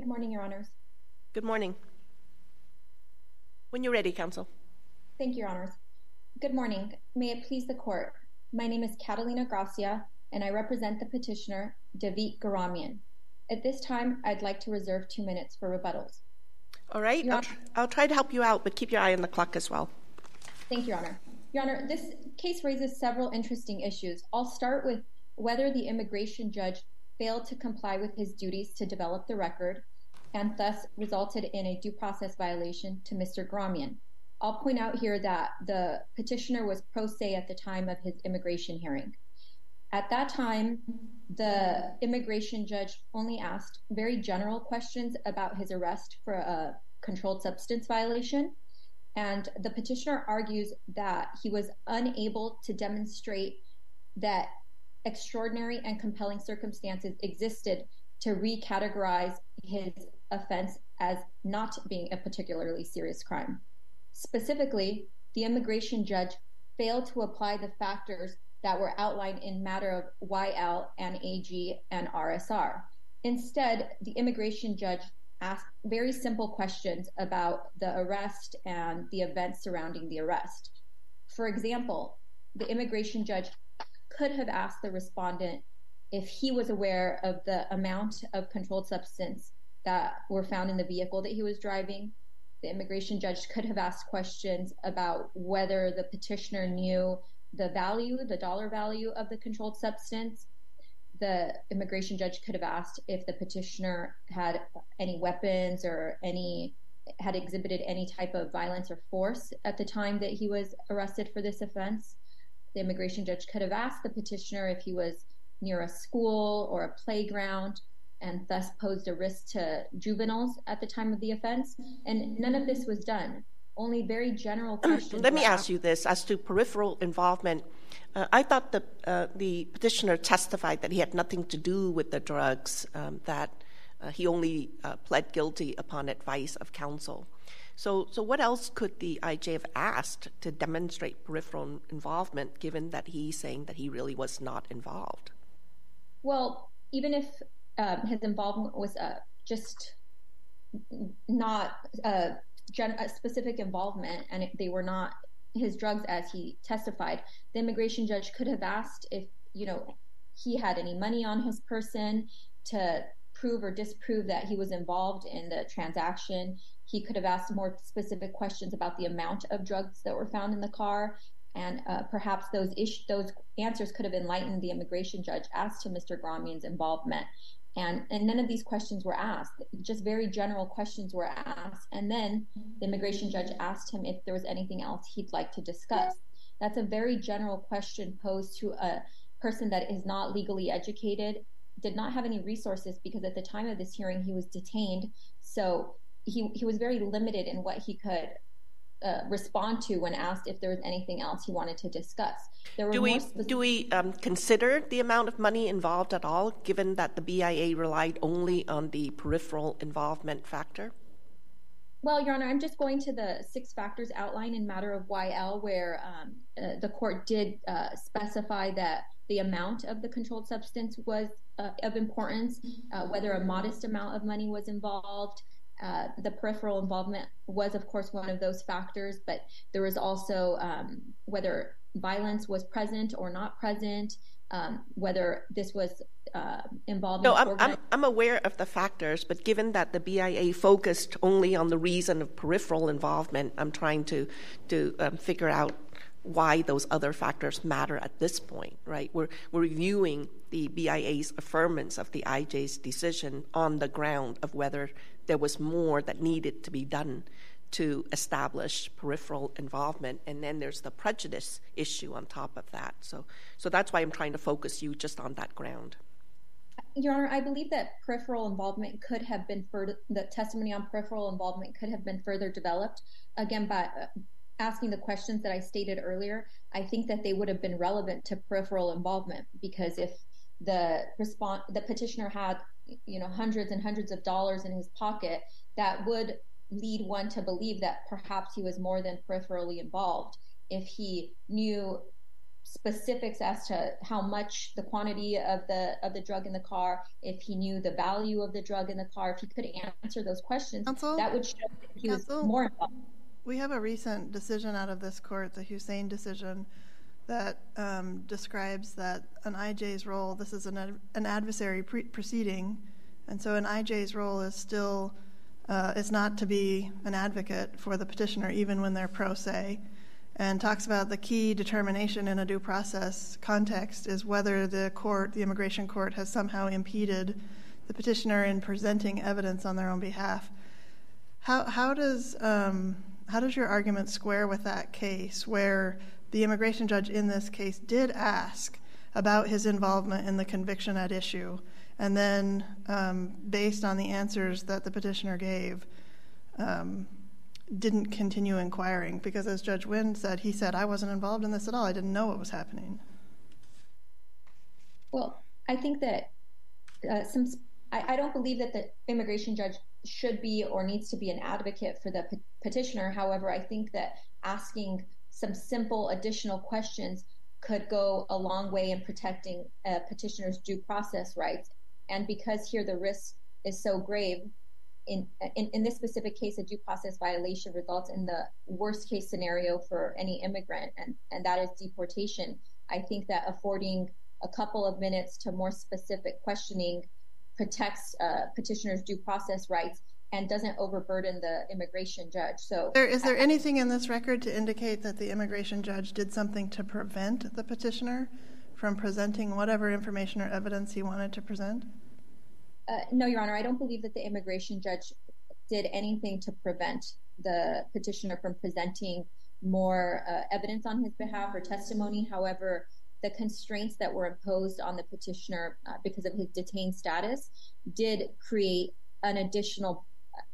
Good morning, Your Honors. Good morning. When you're ready, counsel. Thank you, Your Honors. Good morning. May it please the court. My name is Catalina Gracia, and I represent the petitioner, David Garamian. At this time, I'd like to reserve 2 minutes for rebuttals. All right. I'll try to help you out, but keep your eye on the clock as well. Thank you, Your Honor. Your Honor, this case raises several interesting issues. I'll start with whether the immigration judge failed to comply with his duties to develop the record and thus resulted in a due process violation to Mr. Garamian. I'll point out here that the petitioner was pro se at the time of his immigration hearing. At that time, the immigration judge only asked very general questions about his arrest for a controlled substance violation, and the petitioner argues that he was unable to demonstrate that extraordinary and compelling circumstances existed to recategorize his offense as not being a particularly serious crime. Specifically, the immigration judge failed to apply the factors that were outlined in matter of YL and AG and RSR. Instead, the immigration judge asked very simple questions about the arrest and the events surrounding the arrest. For example, the immigration judge could have asked the respondent if he was aware of the amount of controlled substance that were found in the vehicle that he was driving. The immigration judge could have asked questions about whether the petitioner knew the value, the dollar value of the controlled substance. The immigration judge could have asked if the petitioner had any weapons or had exhibited any type of violence or force at the time that he was arrested for this offense. The immigration judge could have asked the petitioner if he was near a school or a playground and thus posed a risk to juveniles at the time of the offense. And none of this was done. Only very general questions. Let me ask you this. As to peripheral involvement, I thought the petitioner testified that he had nothing to do with the drugs, that he only pled guilty upon advice of counsel. So what else could the IJ have asked to demonstrate peripheral involvement, given that he's saying that he really was not involved? Well, even if his involvement was just not a specific involvement and they were not his drugs as he testified, the immigration judge could have asked if, he had any money on his person to prove or disprove that he was involved in the transaction. He could have asked more specific questions about the amount of drugs that were found in the car, and perhaps those answers could have enlightened the immigration judge as to Mr. Garamian's involvement. And none of these questions were asked. Just very general questions were asked. And then the immigration judge asked him if there was anything else he'd like to discuss. That's a very general question posed to a person that is not legally educated, did not have any resources because at the time of this hearing he was detained. So he was very limited in what he could respond to when asked if there was anything else he wanted to discuss. Do we consider the amount of money involved at all, given that the BIA relied only on the peripheral involvement factor? Well, Your Honor, I'm just going to the 6 factors outlined in matter of YL, where the court did specify that the amount of the controlled substance was of importance, whether a modest amount of money was involved. The peripheral involvement was, of course, one of those factors, but there was also whether violence was present or not present, whether this was involved. No, I'm aware of the factors, but given that the BIA focused only on the reason of peripheral involvement, I'm trying to figure out why those other factors matter at this point, right? We're reviewing the BIA's affirmance of the IJ's decision on the ground of whether there was more that needed to be done to establish peripheral involvement, and then there's the prejudice issue on top of that. So that's why I'm trying to focus you just on that ground. Your Honor, I believe that peripheral involvement could have been the testimony on peripheral involvement could have been further developed, again, by asking the questions that I stated earlier. I think that they would have been relevant to peripheral involvement, because if the petitioner had hundreds and hundreds of dollars in his pocket, that would lead one to believe that perhaps he was more than peripherally involved. If he knew specifics as to how much, the quantity of the drug in the car, if he knew the value of the drug in the car, if he could answer those questions, Counsel? that would show that he was more involved. We have a recent decision out of this court, the Hussein decision, that describes that an IJ's role, this is an adversary proceeding, and so an IJ's role is still, is not to be an advocate for the petitioner, even when they're pro se, and talks about the key determination in a due process context is whether the court, the immigration court, has somehow impeded the petitioner in presenting evidence on their own behalf. How does your argument square with that case where the immigration judge in this case did ask about his involvement in the conviction at issue, and then based on the answers that the petitioner gave, didn't continue inquiring? Because as Judge Wynn said, he said, I wasn't involved in this at all. I didn't know what was happening. Well, I think that I don't believe that the immigration judge should be or needs to be an advocate for the petitioner. However, I think that asking some simple additional questions could go a long way in protecting a petitioner's due process rights. And because here the risk is so grave, in this specific case, a due process violation results in the worst case scenario for any immigrant, and that is deportation. I think that affording a couple of minutes to more specific questioning protects petitioner's due process rights and doesn't overburden the immigration judge. So, is there anything in this record to indicate that the immigration judge did something to prevent the petitioner from presenting whatever information or evidence he wanted to present? No, Your Honor, I don't believe that the immigration judge did anything to prevent the petitioner from presenting more evidence on his behalf or testimony. However, the constraints that were imposed on the petitioner because of his detained status did create an additional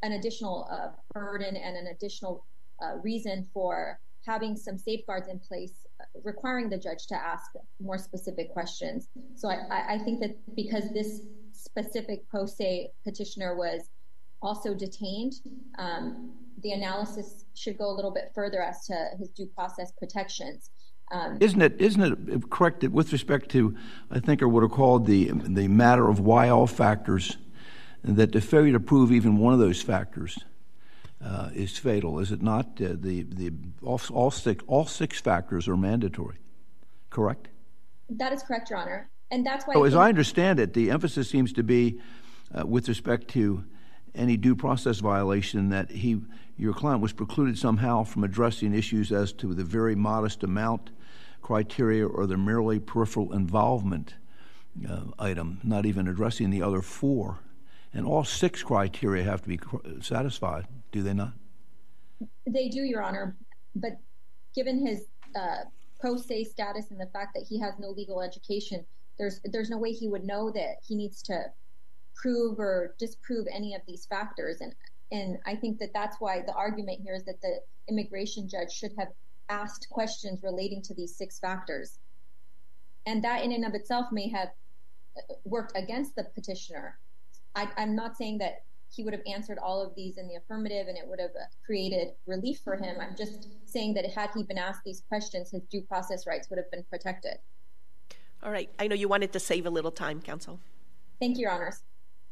burden and an additional reason for having some safeguards in place, requiring the judge to ask more specific questions. So I think that because this specific pro se petitioner was also detained, the analysis should go a little bit further as to his due process protections. Isn't it correct that with respect to, I think, are what are called the matter of why all factors, that the failure to prove even one of those factors is fatal? Is it not? All six factors are mandatory, correct? That is correct, Your Honor. And that's why. So as I understand it, the emphasis seems to be with respect to any due process violation that your client was precluded somehow from addressing issues as to the very modest amount criteria or the merely peripheral involvement item, not even addressing the other four. And all six criteria have to be satisfied, do they not? They do, Your Honor. But given his pro se status and the fact that he has no legal education, there's no way he would know that he needs to prove or disprove any of these factors. And I think that that's why the argument here is that the immigration judge should have asked questions relating to these six factors. And that in and of itself may have worked against the petitioner. I'm not saying that he would have answered all of these in the affirmative and it would have created relief for him. I'm just saying that had he been asked these questions, his due process rights would have been protected. All right. I know you wanted to save a little time, counsel. Thank you, Your Honors.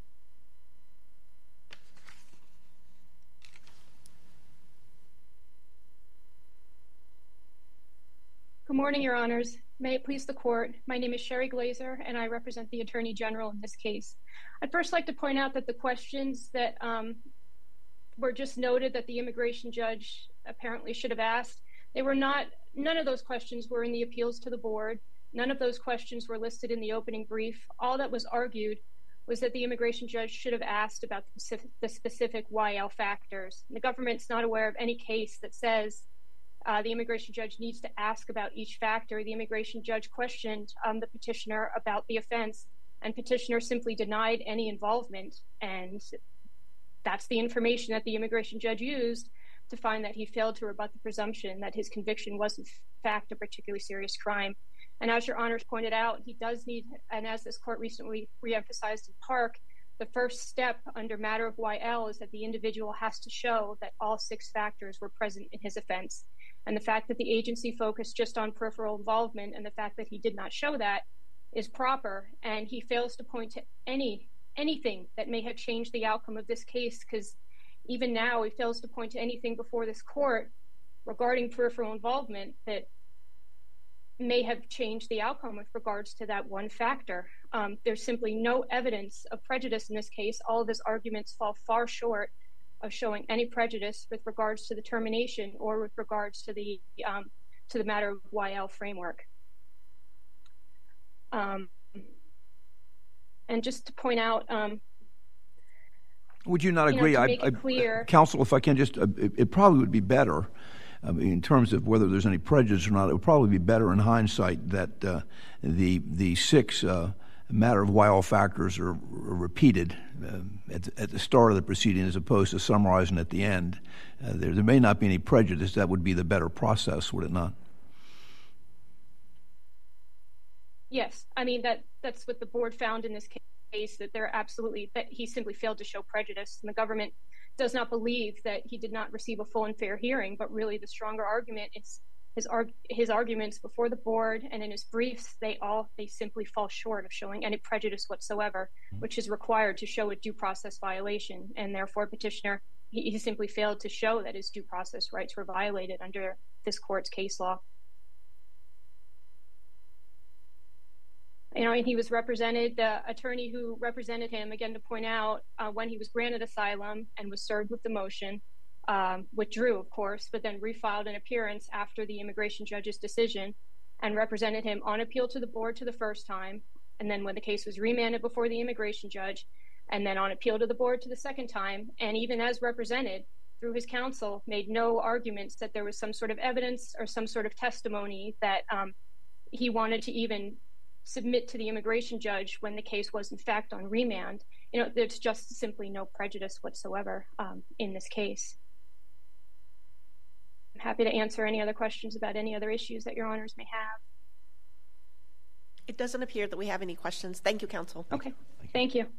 Good morning, Your Honors. May it please the court. My name is Sherry Glazer, and I represent the Attorney General in this case. I'd first like to point out that the questions that were just noted that the immigration judge apparently should have asked, none of those questions were in the appeals to the board. None of those questions were listed in the opening brief. All that was argued was that the immigration judge should have asked about the specific YL factors. The government's not aware of any case that says the immigration judge needs to ask about each factor. The immigration judge questioned the petitioner about the offense, and petitioner simply denied any involvement. And that's the information that the immigration judge used to find that he failed to rebut the presumption that his conviction was in fact a particularly serious crime. And as Your Honors pointed out, he does need, and as this court recently reemphasized in Park, the first step under matter of YL is that the individual has to show that all six factors were present in his offense. And the fact that the agency focused just on peripheral involvement and the fact that he did not show that is proper. And he fails to point to anything that may have changed the outcome of this case, because even now he fails to point to anything before this court regarding peripheral involvement that may have changed the outcome with regards to that one factor. There's simply no evidence of prejudice in this case. All of his arguments fall far short of showing any prejudice with regards to the termination or with regards to the matter of YL framework. And just to point out, would you not agree? To make it clear, counsel, if I can just, it probably would be better. In terms of whether there's any prejudice or not, it would probably be better in hindsight that the six matter of YL factors are repeated at the start of the proceeding as opposed to summarizing at the end. There may not be any prejudice. That would be the better process, would it not? Yes. I mean, that's what the board found in this case, that he simply failed to show prejudice, and the government does not believe that he did not receive a full and fair hearing, but really the stronger argument is his arguments before the board and in his briefs. They simply fall short of showing any prejudice whatsoever, which is required to show a due process violation. And therefore, petitioner, he simply failed to show that his due process rights were violated under this court's case law. And he was represented, the attorney who represented him, again, to point out, when he was granted asylum and was served with the motion, withdrew, of course, but then refiled an appearance after the immigration judge's decision and represented him on appeal to the board to the first time. And then when the case was remanded before the immigration judge, and then on appeal to the board to the second time, and even as represented through his counsel, made no arguments that there was some sort of evidence or some sort of testimony that he wanted to even submit to the immigration judge when the case was in fact on remand. There's just simply no prejudice whatsoever in this case. I'm happy to answer any other questions about any other issues that your honors may have. It doesn't appear that we have any questions. Thank you, counsel. Okay, thank you.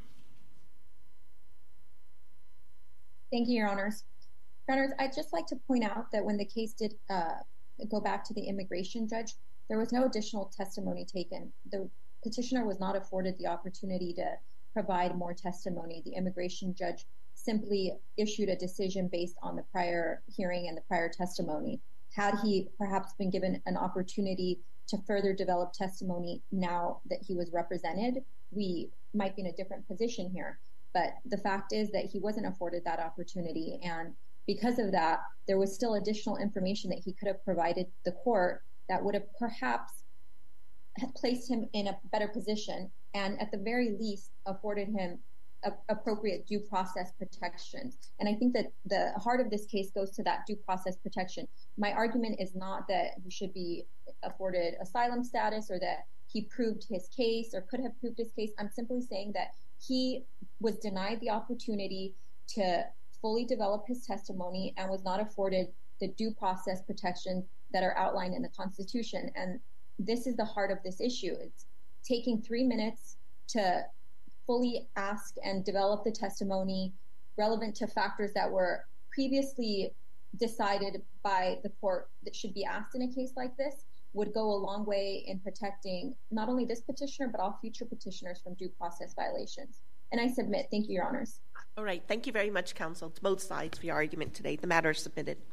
Thank you, your honors. Your honors, I'd just like to point out that when the case did go back to the immigration judge, there was no additional testimony taken. The petitioner was not afforded the opportunity to provide more testimony. The immigration judge simply issued a decision based on the prior hearing and the prior testimony. Had he perhaps been given an opportunity to further develop testimony now that he was represented, we might be in a different position here. But the fact is that he wasn't afforded that opportunity. And because of that, there was still additional information that he could have provided the court that would have perhaps placed him in a better position and at the very least afforded him appropriate due process protection. And I think that the heart of this case goes to that due process protection. My argument is not that he should be afforded asylum status or that he proved his case or could have proved his case. I'm simply saying that he was denied the opportunity to fully develop his testimony and was not afforded the due process protections that are outlined in the Constitution. And this is the heart of this issue. It's taking 3 minutes to fully ask and develop the testimony relevant to factors that were previously decided by the court that should be asked in a case like this would go a long way in protecting not only this petitioner, but all future petitioners from due process violations. And I submit. Thank you, Your Honors. All right. Thank you very much, counsel, to both sides for your argument today. The matter is submitted.